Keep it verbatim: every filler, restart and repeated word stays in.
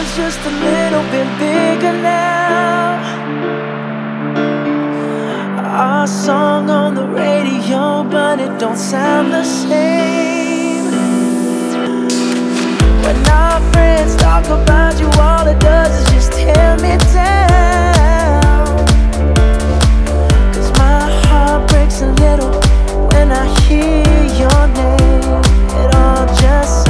world's just a little bit bigger now. Our song on the radio, but it don't sound the same. When our friends talk about you, all it does is just tear me down. 'Cause my heart breaks a little when I hear your name. It all just